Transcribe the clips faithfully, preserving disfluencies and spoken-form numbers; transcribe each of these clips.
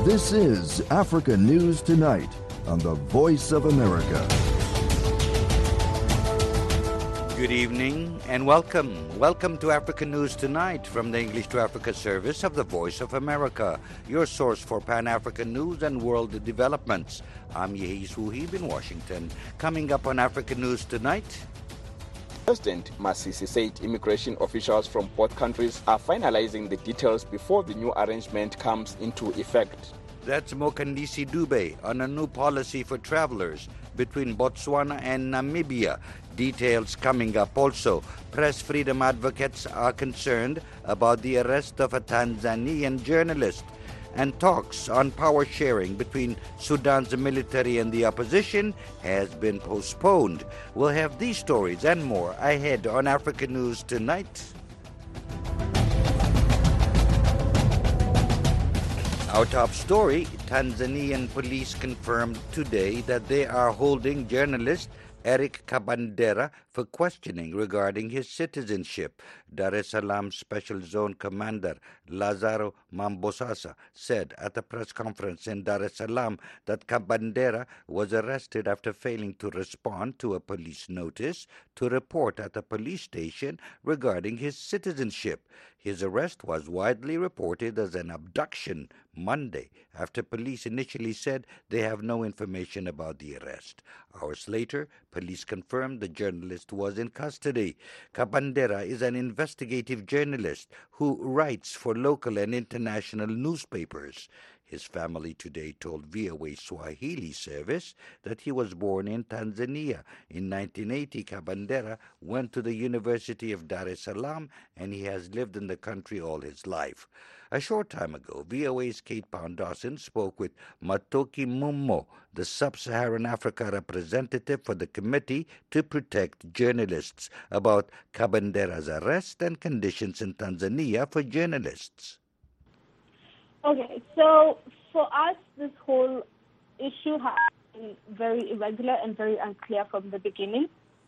This is Africa News Tonight on the Voice of America. Good evening and welcome. Welcome to Africa News Tonight from the English to Africa service of the Voice of America, your source for Pan-African news and world developments. I'm Yehis Wuhib in Washington. Coming up on Africa News Tonight. President Masisi said immigration officials from both countries are finalizing the details before the new arrangement comes into effect. That's Mokandisi Dube on a new policy for travelers between Botswana and Namibia. Details coming up also. Press freedom advocates are concerned about the arrest of a Tanzanian journalist, and talks on power sharing between Sudan's military and the opposition has been postponed. We'll have these stories and more ahead on Africa News Tonight. Our top story, Tanzanian police confirmed today that they are holding journalist Eric Kabendera for questioning regarding his citizenship. Dar es Salaam Special Zone Commander Lazaro Mambosasa said at a press conference in Dar es Salaam that Kabendera was arrested after failing to respond to a police notice to report at a police station regarding his citizenship. His arrest was widely reported as an abduction Monday after police initially said they have no information about the arrest. Hours later, police confirmed the journalist was in custody. Kabendera is an investigative journalist who writes for local and international newspapers. His family today told V O A Swahili service that he was born in Tanzania. In nineteen eighty, Kabendera went to the University of Dar es Salaam, and he has lived in the country all his life. A short time ago, V O A's Kate Pound Dawson spoke with Matoki Mummo, the Sub-Saharan Africa representative for the Committee to Protect Journalists, about Kabendera's arrest and conditions in Tanzania for journalists. Okay, so for us, this whole issue has been very irregular and very unclear from the beginning.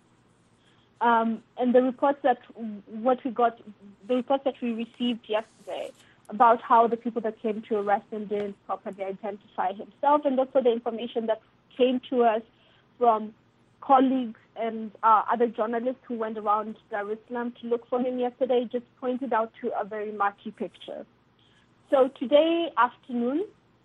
Um, and the reports that what we got, the reports that we received yesterday about how the people that came to arrest him didn't properly identify himself, and also the information that came to us from colleagues and uh, other journalists who went around Dar es Salaam to look for him yesterday, just pointed out to a very murky picture. So today afternoon,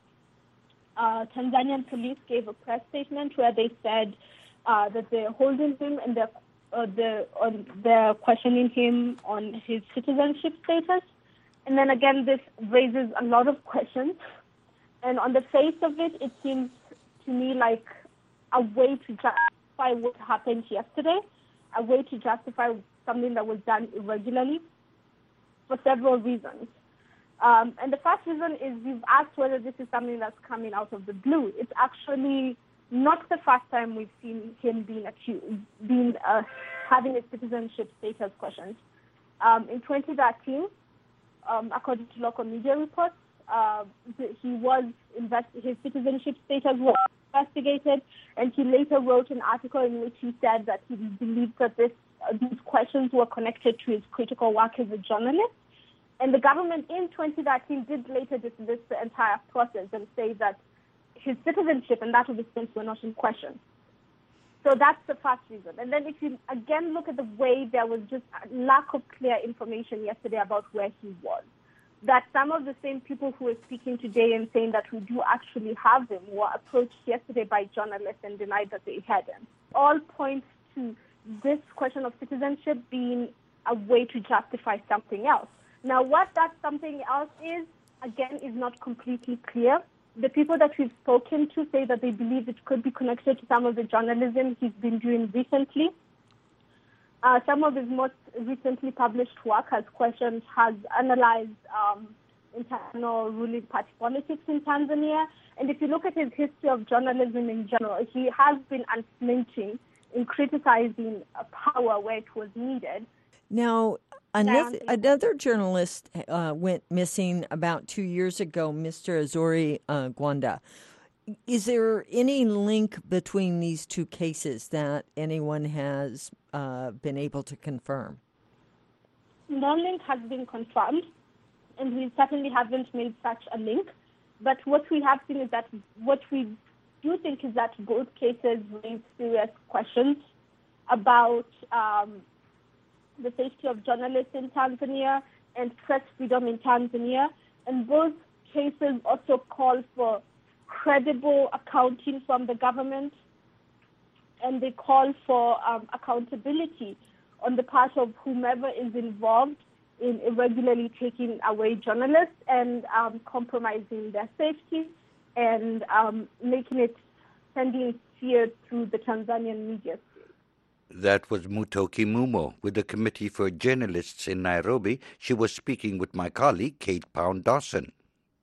uh, Tanzanian police gave a press statement where they said uh, that they're holding him and they're, uh, they're, uh, they're questioning him on his citizenship status. And then again, this raises a lot of questions. And on the face of it, it seems to me like a way to justify what happened yesterday, a way to justify something that was done irregularly for several reasons. Um, and the first reason is you've asked whether this is something that's coming out of the blue. It's actually not the first time we've seen him being accused, being uh, having his citizenship status questioned. Um, in twenty thirteen, um, according to local media reports, uh, he was invest- his citizenship status was investigated, and he later wrote an article in which he said that he believed that this, uh, these questions were connected to his critical work as a journalist. And the government in twenty thirteen did later dismiss the entire process and say that his citizenship and that of his friends were not in question. So that's the first reason. And then if you again look at the way there was just a lack of clear information yesterday about where he was, that some of the same people who are speaking today and saying that we do actually have him were approached yesterday by journalists and denied that they had him, all points to this question of citizenship being a way to justify something else. Now, what that something else is, again, is not completely clear. The people that we've spoken to say that they believe it could be connected to some of the journalism he's been doing recently. Uh, some of his most recently published work has questioned, has analyzed um, internal ruling party politics in Tanzania. And if you look at his history of journalism in general, he has been unflinching in criticizing power where it was needed. Now, another, another journalist uh, went missing about two years ago, Mister Azori uh, Gwanda. Is there any link between these two cases that anyone has uh, been able to confirm? No link has been confirmed, and we certainly haven't made such a link. But what we have seen is that what we do think is that both cases raise serious questions about um, the safety of journalists in Tanzania and press freedom in Tanzania. And both cases also call for credible accounting from the government, and they call for um, accountability on the part of whomever is involved in irregularly taking away journalists and um, compromising their safety and um, making it, sending fear through the Tanzanian media. That was Mutoki Mumo with the Committee for Journalists in Nairobi. She was speaking with my colleague, Kate Pound Dawson.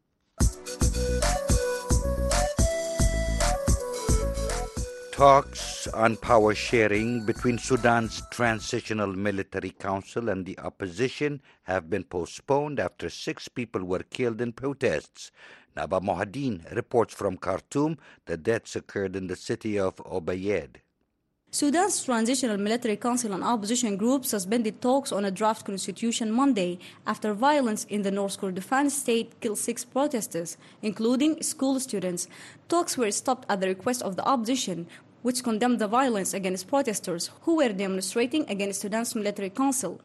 Talks on power sharing between Sudan's Transitional Military Council and the opposition have been postponed after six people were killed in protests. Naba Mohadin reports from Khartoum that deaths occurred in the city of Obayed. Sudan's Transitional Military Council and opposition groups suspended talks on a draft constitution Monday after violence in the North Kordofan state killed six protesters, including school students. Talks were stopped at the request of the opposition, which condemned the violence against protesters who were demonstrating against Sudan's military council.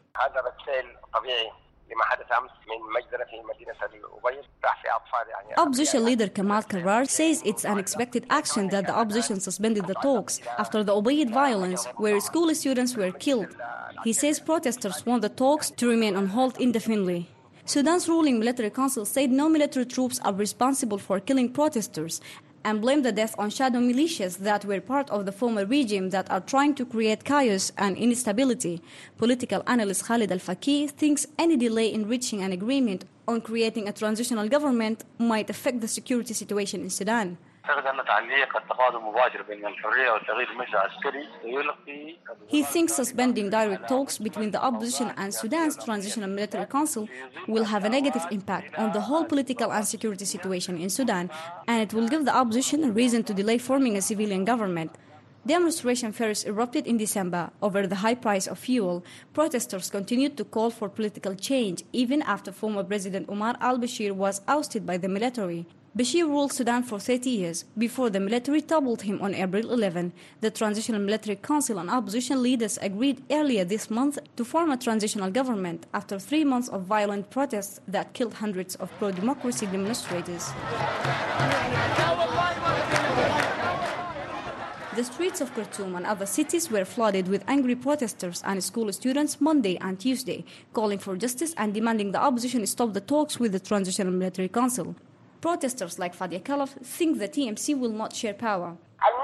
Opposition leader Kamal Karrar says it's an expected action that the opposition suspended the talks after the Obayed violence where school students were killed. He says protesters want the talks to remain on hold indefinitely. Sudan's ruling military council said no military troops are responsible for killing protesters and blamed the death on shadow militias that were part of the former regime that are trying to create chaos and instability. Political analyst Khalid Al-Faqih thinks any delay in reaching an agreement on creating a transitional government might affect the security situation in Sudan. He thinks suspending direct talks between the opposition and Sudan's Transitional Military Council will have a negative impact on the whole political and security situation in Sudan, and it will give the opposition a reason to delay forming a civilian government. Demonstration first erupted in December over the high price of fuel. Protesters continued to call for political change even after former President Omar al-Bashir was ousted by the military. Bashir ruled Sudan for thirty years before the military toppled him on April eleventh. The Transitional Military Council and opposition leaders agreed earlier this month to form a transitional government after three months of violent protests that killed hundreds of pro-democracy demonstrators. The streets of Khartoum and other cities were flooded with angry protesters and school students Monday and Tuesday, calling for justice and demanding the opposition stop the talks with the Transitional Military Council. Protesters like Fadia Khalaf think the T M C will not share power.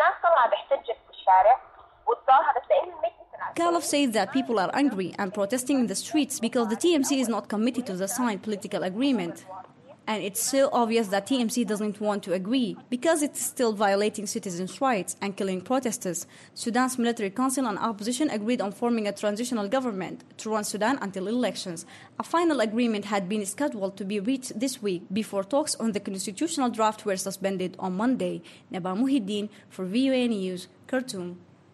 Khalaf says that people are angry and protesting in the streets because the T M C is not committed to the signed political agreement. And it's so obvious that T M C doesn't want to agree because it's still violating citizens' rights and killing protesters. Sudan's military council and opposition agreed on forming a transitional government to run Sudan until elections. A final agreement had been scheduled to be reached this week before talks on the constitutional draft were suspended on Monday. Naba Muhiddin for V O A News, Khartoum.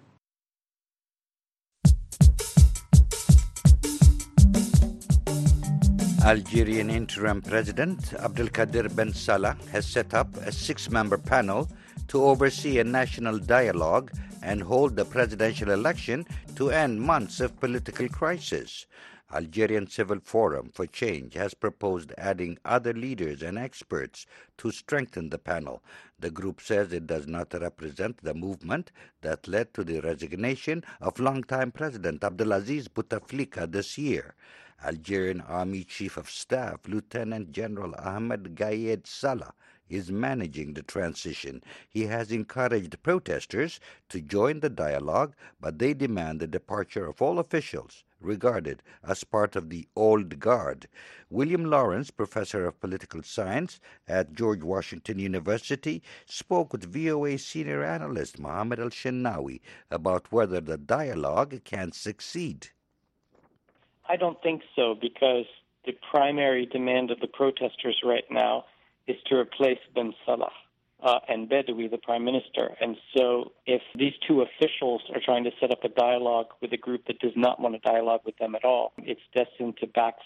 Algerian interim president Abdelkader Ben Salah has set up a six-member panel to oversee a national dialogue and hold the presidential election to end months of political crisis. Algerian Civil Forum for Change has proposed adding other leaders and experts to strengthen the panel. The group says it does not represent the movement that led to the resignation of longtime President Abdelaziz Bouteflika this year. Algerian Army Chief of Staff Lieutenant General Ahmed Gayed Salah is managing the transition. He has encouraged protesters to join the dialogue, but they demand the departure of all officials regarded as part of the old guard. William Lawrence, professor of political science at George Washington University, spoke with V O A senior analyst Mohammed Al-Shennawi about whether the dialogue can succeed. I don't think so, because the primary demand of the protesters right now is to replace Ben Salah uh, and Bedoui, the prime minister. And so if these two officials are trying to set up a dialogue with a group that does not want to dialogue with them at all, it's destined to backfire.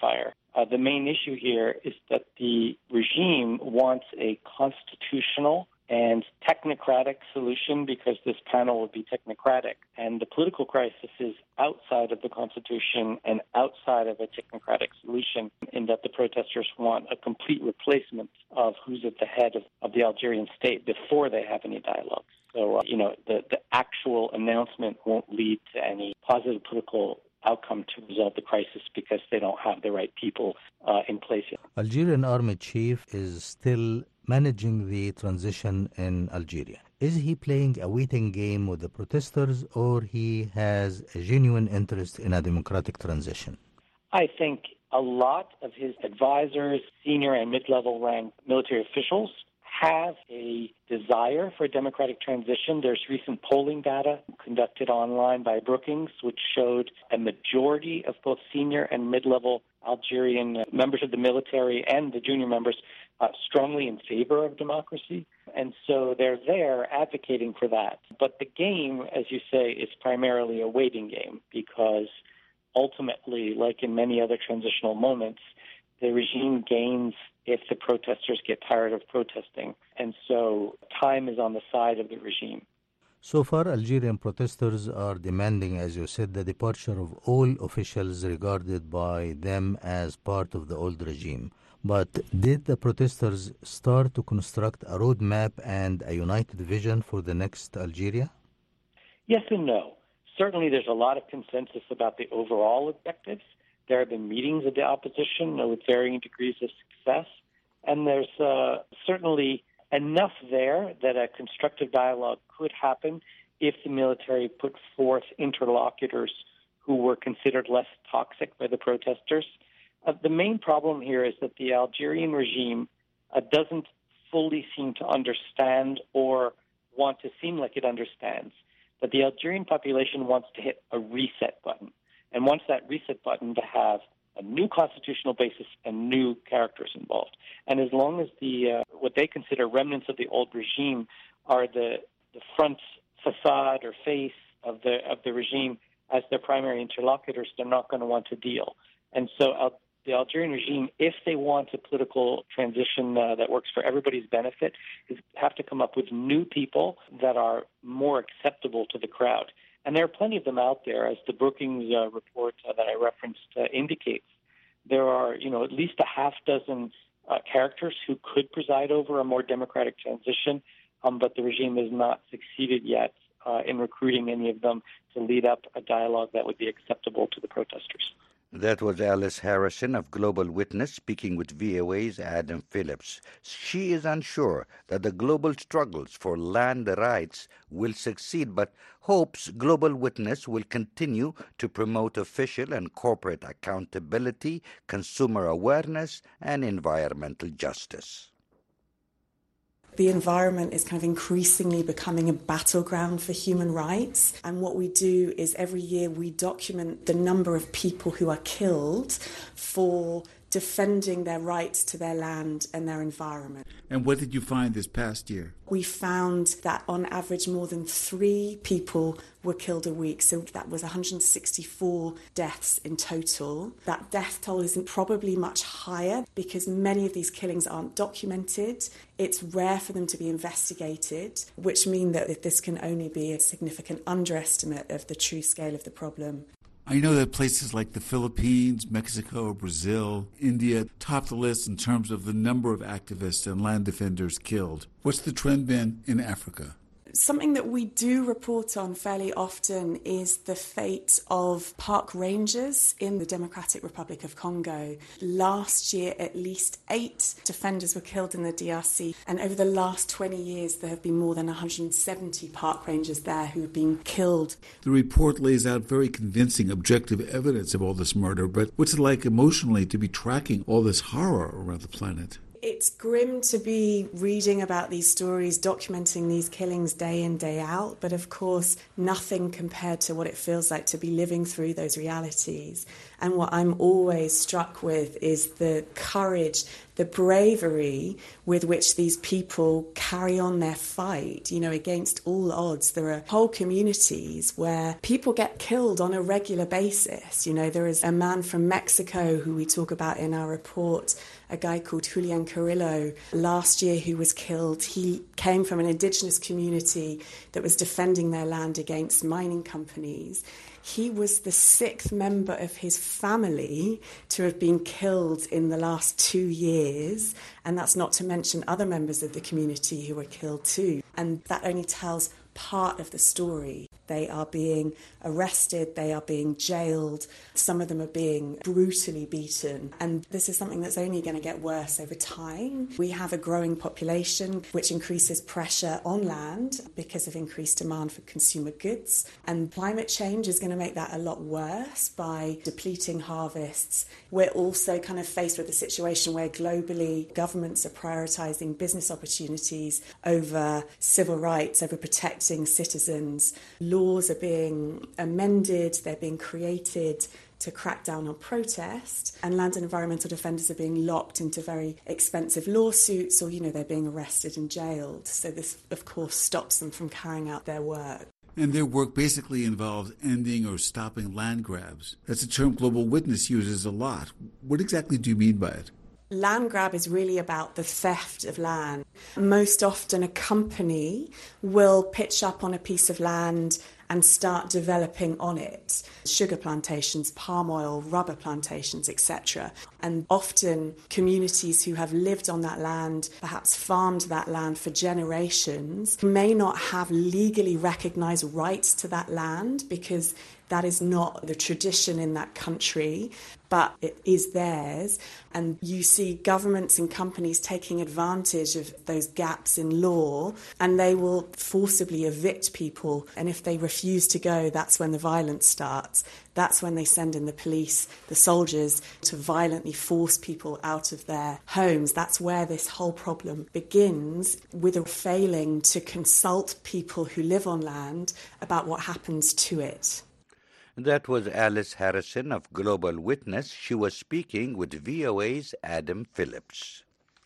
Uh, the main issue here is that the regime wants a constitutional and technocratic solution because this panel would be technocratic. And the political crisis is outside of the Constitution and outside of a technocratic solution, in that the protesters want a complete replacement of who's at the head of, of the Algerian state before they have any dialogue. So, uh, you know, the, the actual announcement won't lead to any positive political outcome to resolve the crisis because they don't have the right people uh, in place yet. Algerian army chief is still managing the transition in Algeria. Is he playing a waiting game with the protesters, or he has a genuine interest in a democratic transition? I think a lot of his advisors, senior and mid-level ranked military officials, have a desire for a democratic transition. There's recent polling data conducted online by Brookings, which showed a majority of both senior and mid-level Algerian members of the military and the junior members uh, strongly in favor of democracy. And so they're there advocating for that. But the game, as you say, is primarily a waiting game because ultimately, like in many other transitional moments, the regime gains if the protesters get tired of protesting. And so time is on the side of the regime. So far, Algerian protesters are demanding, as you said, the departure of all officials regarded by them as part of the old regime. But did the protesters start to construct a roadmap and a united vision for the next Algeria? Yes and no. Certainly there's a lot of consensus about the overall objectives. There have been meetings of the opposition with varying degrees of success, and there's uh, certainly enough there that a constructive dialogue could happen if the military put forth interlocutors who were considered less toxic by the protesters. Uh, the main problem here is that the Algerian regime uh, doesn't fully seem to understand or want to seem like it understands that the Algerian population wants to hit a reset button. And wants that reset button to have a new constitutional basis and new characters involved. And as long as the uh, what they consider remnants of the old regime are the, the front facade or face of the of the regime as their primary interlocutors, they're not going to want to deal. And so uh, the Algerian regime, if they want a political transition uh, that works for everybody's benefit, is have to come up with new people that are more acceptable to the crowd. And there are plenty of them out there, as the Brookings uh, report uh, that I referenced uh, indicates. There are, you know, at least a half dozen uh, characters who could preside over a more democratic transition, um, but the regime has not succeeded yet uh, in recruiting any of them to lead up a dialogue that would be acceptable to the protesters. That was Alice Harrison of Global Witness speaking with V O A's Adam Phillips. She is unsure that the global struggles for land rights will succeed, but hopes Global Witness will continue to promote official and corporate accountability, consumer awareness, and environmental justice. The environment is kind of increasingly becoming a battleground for human rights. And what we do is every year we document the number of people who are killed for defending their rights to their land and their environment. And what did you find this past year? We found that on average more than three people were killed a week. So that was one hundred sixty-four deaths in total. That death toll isn't probably much higher because many of these killings aren't documented. It's rare for them to be investigated, which means that this can only be a significant underestimate of the true scale of the problem. I know that places like the Philippines, Mexico, Brazil, India top the list in terms of the number of activists and land defenders killed. What's the trend been in Africa? Something that we do report on fairly often is the fate of park rangers in the Democratic Republic of Congo. Last year, at least eight defenders were killed in the D R C, and over the last twenty years, there have been more than one hundred seventy park rangers there who have been killed. The report lays out very convincing, objective evidence of all this murder, but what's it like emotionally to be tracking all this horror around the planet? It's grim to be reading about these stories, documenting these killings day in, day out, but of course, nothing compared to what it feels like to be living through those realities. And what I'm always struck with is the courage, the bravery with which these people carry on their fight, you know, against all odds. There are whole communities where people get killed on a regular basis. You know, there is a man from Mexico who we talk about in our report, a guy called Julian Carrillo, last year who was killed. He came from an indigenous community that was defending their land against mining companies. He was the sixth member of his family to have been killed in the last two years. And that's not to mention other members of the community who were killed too. And that only tells part of the story. They are being arrested, they are being jailed, some of them are being brutally beaten. And this is something that's only going to get worse over time. We have a growing population, which increases pressure on land because of increased demand for consumer goods. And climate change is going to make that a lot worse by depleting harvests. We're also kind of faced with a situation where globally governments are prioritising business opportunities over civil rights, over protecting citizens. Laws are being amended, they're being created to crack down on protest, and land and environmental defenders are being locked into very expensive lawsuits, or, you know, they're being arrested and jailed. So this, of course, stops them from carrying out their work. And their work basically involves ending or stopping land grabs. That's a term Global Witness uses a lot. What exactly do you mean by it? Land grab is really about the theft of land. Most often a company will pitch up on a piece of land and start developing on it. Sugar plantations, palm oil, rubber plantations, et cetera. And often communities who have lived on that land, perhaps farmed that land for generations, may not have legally recognised rights to that land because that is not the tradition in that country, but it is theirs. And you see governments and companies taking advantage of those gaps in law, and they will forcibly evict people. And if they refuse to go, that's when the violence starts. That's when they send in the police, the soldiers, to violently force people out of their homes. That's where this whole problem begins, with a failing to consult people who live on land about what happens to it. That was Alice Harrison of Global Witness. She was speaking with V O A's Adam Phillips.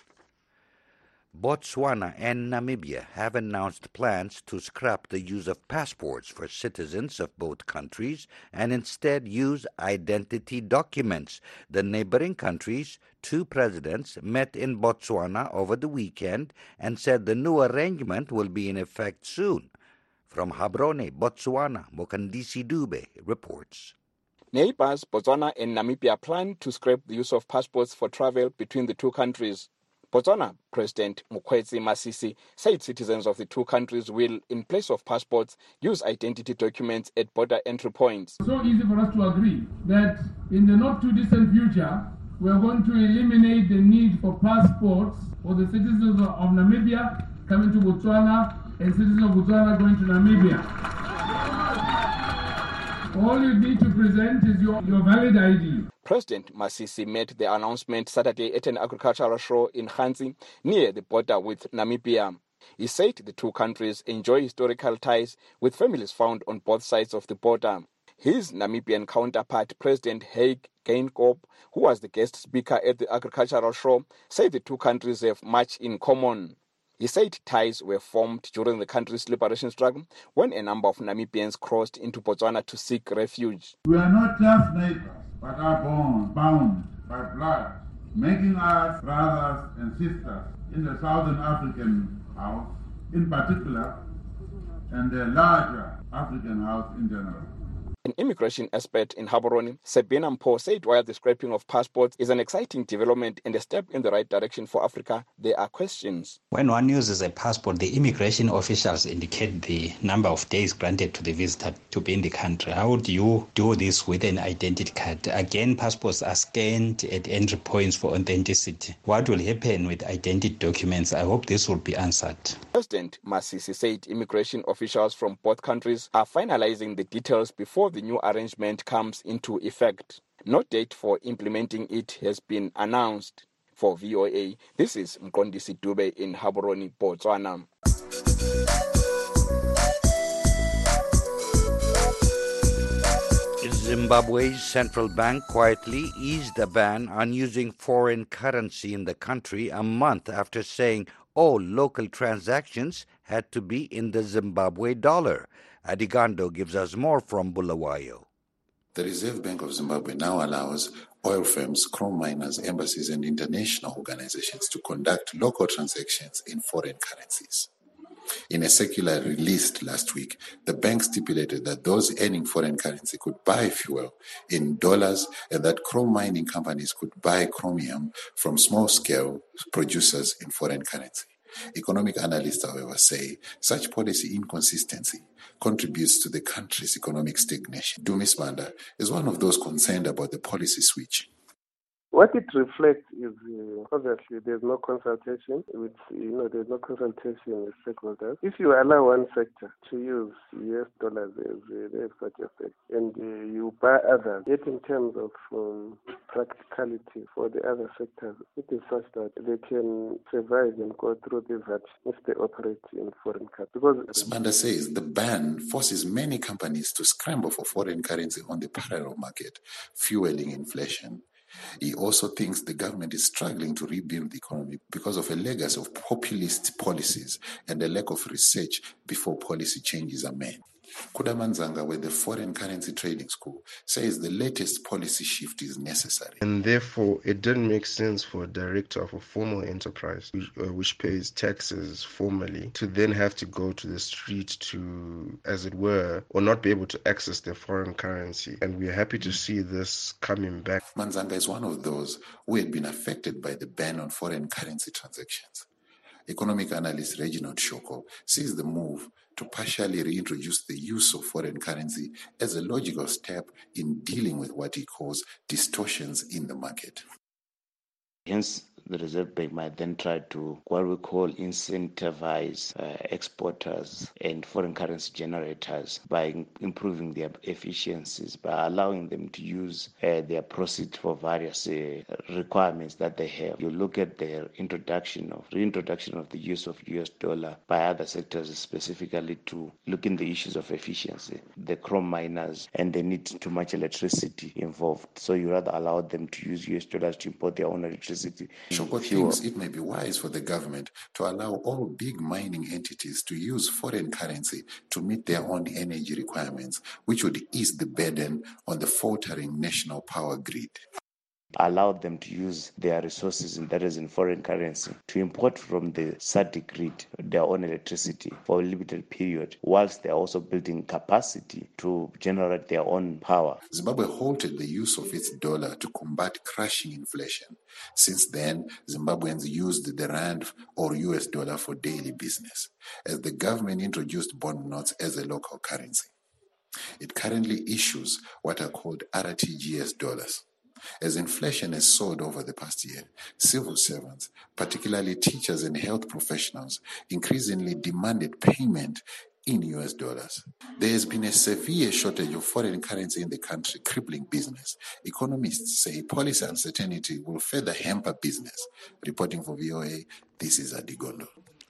Botswana and Namibia have announced plans to scrap the use of passports for citizens of both countries and instead use identity documents. The neighboring countries' two presidents met in Botswana over the weekend and said the new arrangement will be in effect soon. From Gaborone, Botswana, Mokandisi Dube reports. Neighbors Botswana and Namibia plan to scrap the use of passports for travel between the two countries. Botswana President Mokgweetsi Masisi said citizens of the two countries will, in place of passports, use identity documents at border entry points. It's so easy for us to agree that in the not-too-distant future, we are going to eliminate the need for passports for the citizens of Namibia coming to Botswana and citizens of Botswana going to Namibia. All you need to present is your, your valid I D. President Masisi made the announcement Saturday at an agricultural show in Khanzi, near the border with Namibia. He said the two countries enjoy historical ties with families found on both sides of the border. His Namibian counterpart, President Hage Geingob, who was the guest speaker at the agricultural show, said the two countries have much in common. He said ties were formed during the country's liberation struggle when a number of Namibians crossed into Botswana to seek refuge. We are not just neighbors, but are born, bound by blood, making us brothers and sisters in the Southern African house in particular, and the larger African house in general. An immigration expert in Gaborone, Sabina Mpo, said while the scrapping of passports is an exciting development and a step in the right direction for Africa, there are questions. When one uses a passport, the immigration officials indicate the number of days granted to the visitor to be in the country. How would you do this with an identity card? Again, passports are scanned at entry points for authenticity. What will happen with identity documents? I hope this will be answered. President Masisi said immigration officials from both countries are finalizing the details before the new arrangement comes into effect. No date for implementing it has been announced. For For V O A, this is Mqondisi Dube in Gaborone, Botswana. Zimbabwe's central bank quietly eased a ban on using foreign currency in the country a month after saying all local transactions had to be in the Zimbabwe dollar. Adigando gives us more from Bulawayo. The Reserve Bank of Zimbabwe now allows oil firms, chrome miners, embassies, and international organizations to conduct local transactions in foreign currencies. In a circular released last week, the bank stipulated that those earning foreign currency could buy fuel in dollars and that chrome mining companies could buy chromium from small-scale producers in foreign currency. Economic analysts, however, say such policy inconsistency contributes to the country's economic stagnation. Dumis Banda is one of those concerned about the policy switch. What it reflects is uh, obviously there's no consultation with, you know, there's no consultation with stakeholders. If you allow one sector to use U S dollars, there's, uh, there's such a thing, and uh, you buy others, yet in terms of um, practicality for the other sectors, it is such that they can survive and go through this if they operate in foreign currency. Because Banda says the ban forces many companies to scramble for foreign currency on the parallel market, fueling inflation. He also thinks the government is struggling to rebuild the economy because of a legacy of populist policies and a lack of research before policy changes are made. Kudamanzanga, with the Foreign Currency Trading School, says the latest policy shift is necessary. And therefore, it didn't make sense for a director of a formal enterprise, which, uh, which pays taxes formally, to then have to go to the street to, as it were, or not be able to access their foreign currency. And we're happy to see this coming back. Manzanga is one of those who had been affected by the ban on foreign currency transactions. Economic analyst Reginald Shoko sees the move to partially reintroduce the use of foreign currency as a logical step in dealing with what he calls distortions in the market. Hence, the Reserve Bank might then try to, what we call, incentivize uh, exporters and foreign currency generators by improving their efficiencies, by allowing them to use uh, their proceeds for various uh, requirements that they have. You look at the introduction of reintroduction of the use of U S dollar by other sectors, specifically to look in the issues of efficiency, the chrome miners, and they need too much electricity involved. So you rather allow them to use U S dollars to import their own electricity. Shoko thinks it may be wise for the government to allow all big mining entities to use foreign currency to meet their own energy requirements, which would ease the burden on the faltering national power grid. Allowed them to use their resources, and that is in foreign currency, to import from the S A D C grid their own electricity for a limited period, whilst they're also building capacity to generate their own power. Zimbabwe halted the use of its dollar to combat crashing inflation. Since then, Zimbabweans used the rand or U S dollar for daily business, as the government introduced bond notes as a local currency. It currently issues what are called R T G S dollars. As inflation has soared over the past year, civil servants, particularly teachers and health professionals, increasingly demanded payment in U S dollars. There has been a severe shortage of foreign currency in the country, crippling business. Economists say policy uncertainty will further hamper business. Reporting for V O A, this is Adigondo.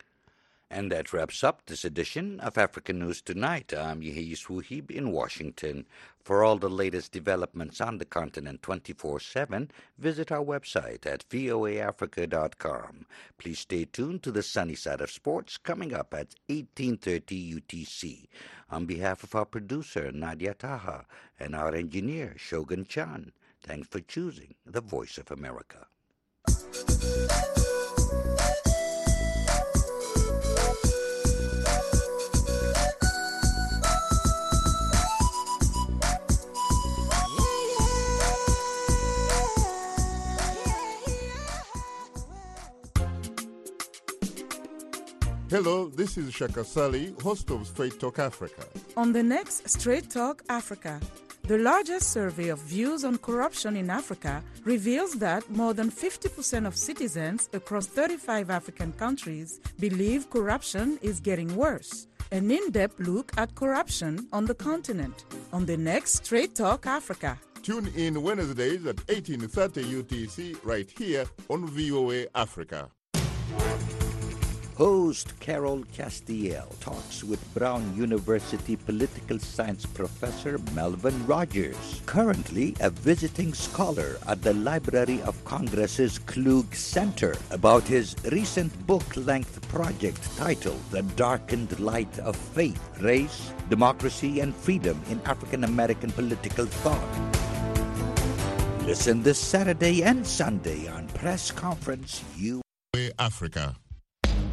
And that wraps up this edition of African News Tonight. I'm Yehi Swuhib in Washington. For all the latest developments on the continent twenty-four seven, visit our website at voa africa dot com. Please stay tuned to the sunny side of sports coming up at eighteen thirty U T C. On behalf of our producer, Nadia Taha, and our engineer, Shogun Chan, thanks for choosing the Voice of America. Hello, this is Shaka Sali, host of Straight Talk Africa. On the next Straight Talk Africa, the largest survey of views on corruption in Africa reveals that more than fifty percent of citizens across thirty-five African countries believe corruption is getting worse. An in-depth look at corruption on the continent on the next Straight Talk Africa. Tune in Wednesdays at eighteen thirty U T C right here on V O A Africa. Host Carol Castiel talks with Brown University political science professor Melvin Rogers, currently a visiting scholar at the Library of Congress's Klug Center, about his recent book-length project titled The Darkened Light of Faith, Race, Democracy, and Freedom in African American Political Thought. Listen this Saturday and Sunday on Press Conference U. Africa.